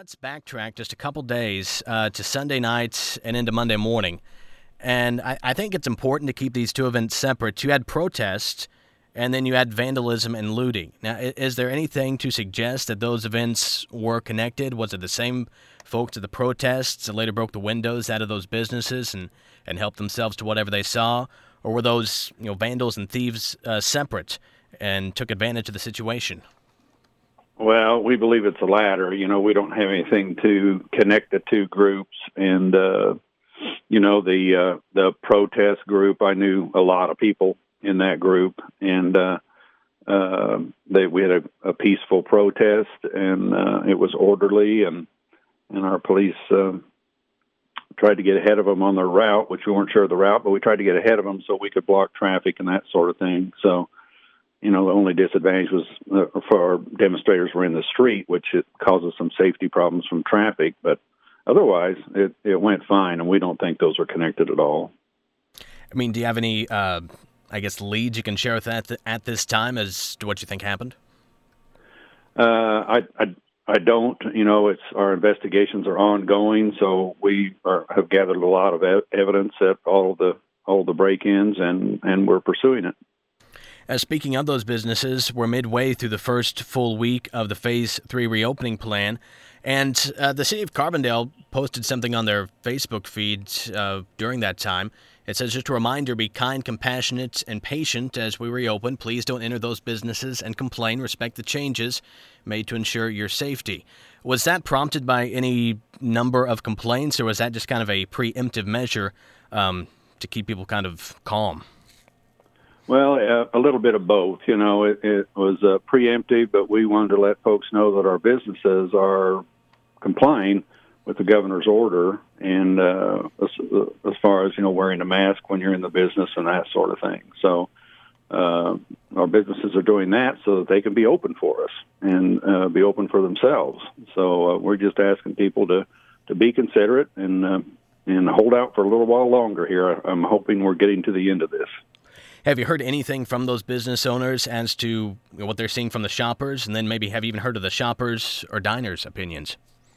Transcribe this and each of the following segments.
Let's backtrack just a couple days to Sunday night and into Monday morning. And I think it's important to keep these two events separate. You had protests, and then you had vandalism and looting. Now, is there anything to suggest that those events were connected? Was it the same folks at the protests that later broke the windows out of those businesses and helped themselves to whatever they saw? Or were those vandals and thieves separate and took advantage of the situation? Well, we believe it's the latter. We don't have anything to connect the two groups. And, the protest group, I knew a lot of people in that group. And we had a peaceful protest, and it was orderly. And our police tried to get ahead of them on their route, which we weren't sure of the route, but we tried to get ahead of them so we could block traffic and that sort of thing. So, the only disadvantage was for our demonstrators were in the street, which it causes some safety problems from traffic. But otherwise, it went fine, and we don't think those are connected at all. I mean, do you have any, leads you can share with that at this time as to what you think happened? I don't. It's our investigations are ongoing, so we have gathered a lot of evidence at all the break-ins, and we're pursuing it. Speaking of those businesses, we're midway through the first full week of the Phase 3 reopening plan, and the city of Carbondale posted something on their Facebook feed during that time. It says, just a reminder, be kind, compassionate, and patient as we reopen. Please don't enter those businesses and complain. Respect the changes made to ensure your safety. Was that prompted by any number of complaints, or was that just kind of a preemptive measure to keep people kind of calm? Well, a little bit of both. It was preemptive, but we wanted to let folks know that our businesses are complying with the governor's order, and as far as wearing a mask when you're in the business and that sort of thing. So our businesses are doing that so that they can be open for us and be open for themselves. So we're just asking people to be considerate and hold out for a little while longer here. I'm hoping we're getting to the end of this. Have you heard anything from those business owners as to what they're seeing from the shoppers? And then maybe have you even heard of the shoppers' or diners' opinions?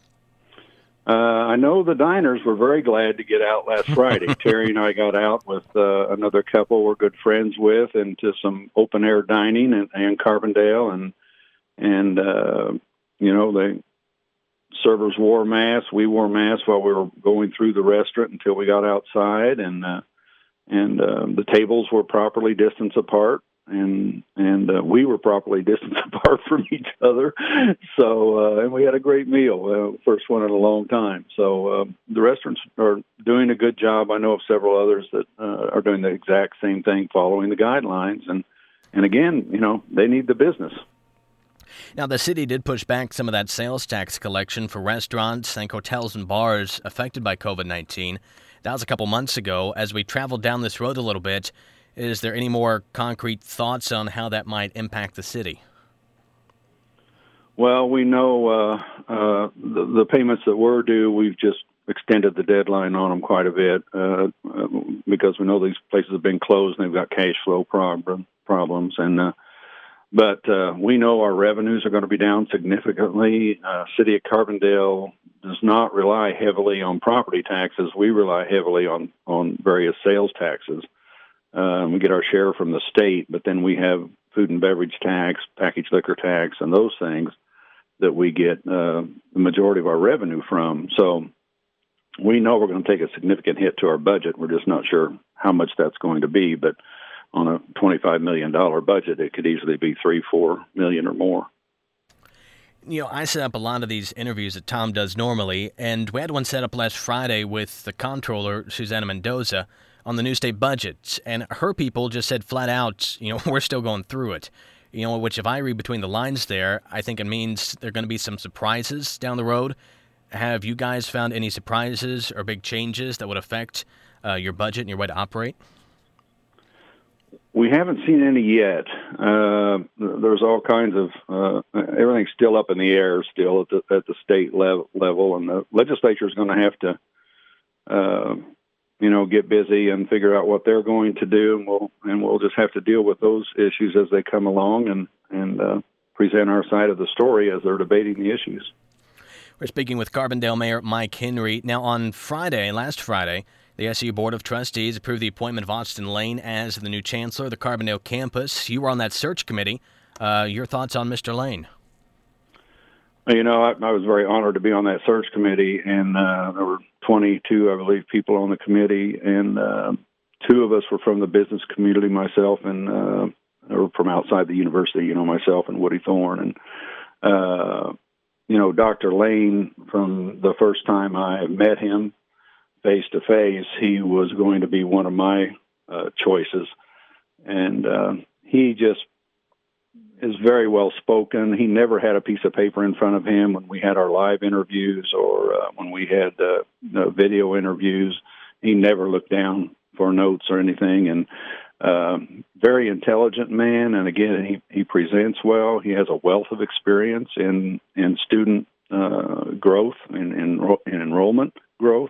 I know the diners were very glad to get out last Friday. Terry and I got out with another couple we're good friends with into some open-air dining in Carbondale. And the servers wore masks. We wore masks while we were going through the restaurant until we got outside. And the tables were properly distanced apart, and we were properly distanced apart from each other. So, and we had a great meal, first one in a long time. So the restaurants are doing a good job. I know of several others that are doing the exact same thing, following the guidelines. And again, they need the business. Now, the city did push back some of that sales tax collection for restaurants and hotels and bars affected by COVID-19. That was a couple months ago. As we traveled down this road a little bit, is there any more concrete thoughts on how that might impact the city? Well, we know the payments that were due, we've just extended the deadline on them quite a bit because we know these places have been closed and they've got cash flow problems. But we know our revenues are going to be down significantly. City of Carbondale does not rely heavily on property taxes. We rely heavily on various sales taxes. We get our share from the state, but then we have food and beverage tax, packaged liquor tax, and those things that we get the majority of our revenue from. So we know we're going to take a significant hit to our budget. We're just not sure how much that's going to be, but on a $25 million budget, it could easily be $3-4 million or more. I set up a lot of these interviews that Tom does normally, and we had one set up last Friday with the comptroller, Susana Mendoza, on the new state budget. And her people just said flat out, we're still going through it. Which if I read between the lines there, I think it means there are going to be some surprises down the road. Have you guys found any surprises or big changes that would affect your budget and your way to operate? We haven't seen any yet. There's all kinds of everything's still up in the air still at the state level, and the legislature is going to have to, get busy and figure out what they're going to do, and we'll just have to deal with those issues as they come along and present our side of the story as they're debating the issues. We're speaking with Carbondale Mayor Mike Henry. Now, on last Friday, the SIU Board of Trustees approved the appointment of Austin Lane as the new chancellor of the Carbondale campus. You were on that search committee. Your thoughts on Mr. Lane? You know, I was very honored to be on that search committee, and there were 22, I believe, people on the committee, and two of us were from the business community, myself, and or from outside the university, myself and Woody Thorne. And, Dr. Lane, from the first time I met him face-to-face, he was going to be one of my choices. And he just is very well spoken. He never had a piece of paper in front of him when we had our live interviews or when we had video interviews. He never looked down for notes or anything. And very intelligent man. And again, he presents well. He has a wealth of experience in student growth and enrollment growth.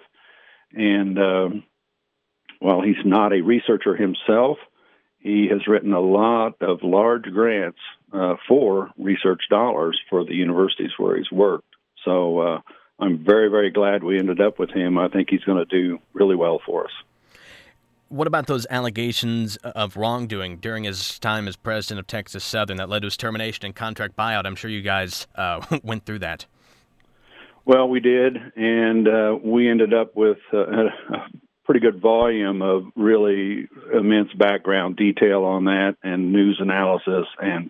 And while he's not a researcher himself, he has written a lot of large grants for research dollars for the universities where he's worked. So I'm very, very glad we ended up with him. I think he's going to do really well for us. What about those allegations of wrongdoing during his time as president of Texas Southern that led to his termination and contract buyout? I'm sure you guys went through that. Well, we did, and we ended up with a pretty good volume of really immense background detail on that and news analysis. And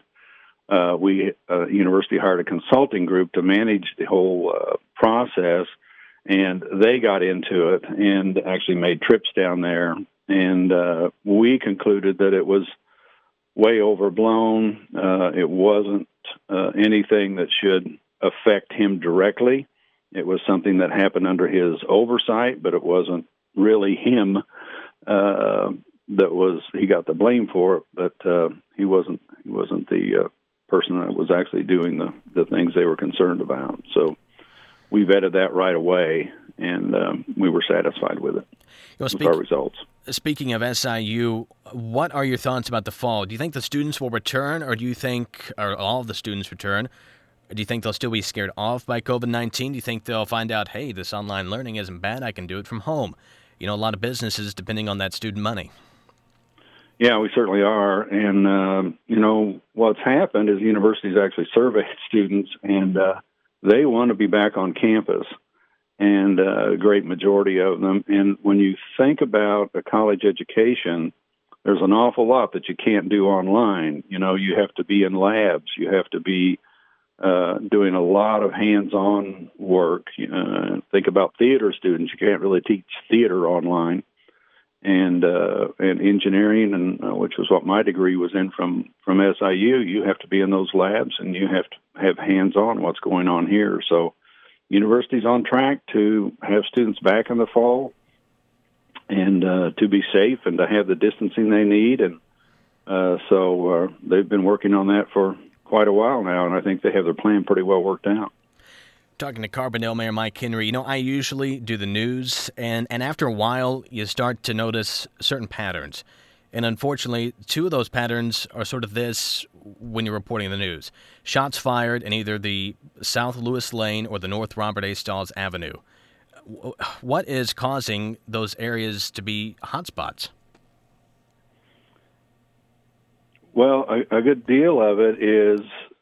university hired a consulting group to manage the whole process, and they got into it and actually made trips down there. And we concluded that it was way overblown. It wasn't anything that should affect him directly. It was something that happened under his oversight, but it wasn't really him he got the blame for it, but he wasn't the person that was actually doing the things they were concerned about. So we vetted that right away, and we were satisfied with it, with our results. Speaking of SIU, what are your thoughts about the fall? Do you think the students will return, or do you think all of the students return? Or do you think they'll still be scared off by COVID-19? Do you think they'll find out, hey, this online learning isn't bad, I can do it from home? A lot of businesses depending on that student money. Yeah, we certainly are. And, what's happened is universities actually surveyed students, and they want to be back on campus, and a great majority of them. And when you think about a college education, there's an awful lot that you can't do online. You have to be in labs. You have to be doing a lot of hands-on work. Think about theater students. You can't really teach theater online. And engineering, and which was what my degree was in from SIU, you have to be in those labs, and you have to have hands-on what's going on here. So university's on track to have students back in the fall, and to be safe and to have the distancing they need. And so they've been working on that for quite a while now, and I think they have their plan pretty well worked out. Talking to Carbondale Mayor Mike Henry, I usually do the news, and after a while, you start to notice certain patterns. And unfortunately, two of those patterns are sort of this when you're reporting the news. Shots fired in either the South Lewis Lane or the North Robert A. Stalls Avenue. What is causing those areas to be hotspots? Well, a good deal of it is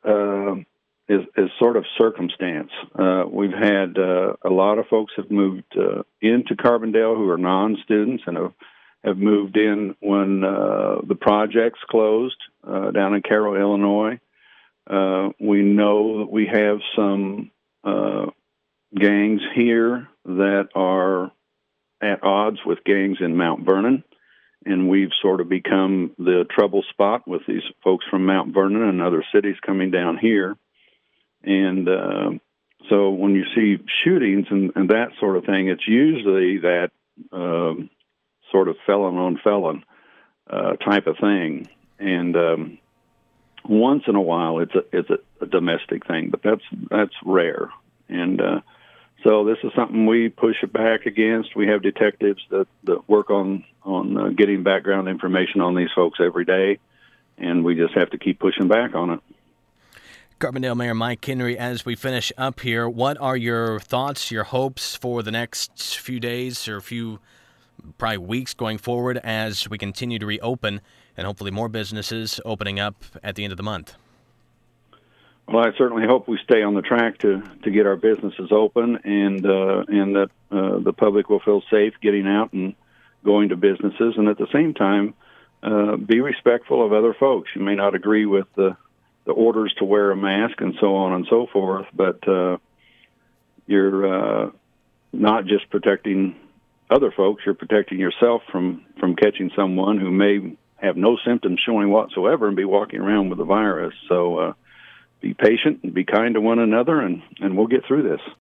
sort of circumstance. We've had a lot of folks have moved into Carbondale who are non-students and have moved in when the projects closed down in Cairo, Illinois. We know that we have some gangs here that are at odds with gangs in Mount Vernon, and we've sort of become the trouble spot with these folks from Mount Vernon and other cities coming down here. And so when you see shootings and that sort of thing, it's usually that sort of felon-on-felon type of thing. And once in a while, it's a domestic thing, but that's rare. And so this is something we push back against. We have detectives that work on getting background information on these folks every day, and we just have to keep pushing back on it. Carbondale Mayor Mike Kinry, as we finish up here, what are your thoughts, your hopes for the next few days or probably weeks going forward as we continue to reopen and hopefully more businesses opening up at the end of the month? Well, I certainly hope we stay on the track to get our businesses open, and that the public will feel safe getting out and going to businesses, and at the same time, be respectful of other folks. You may not agree with the orders to wear a mask and so on and so forth, but you're not just protecting other folks, you're protecting yourself from catching someone who may have no symptoms showing whatsoever and be walking around with the virus. So be patient and be kind to one another, and we'll get through this.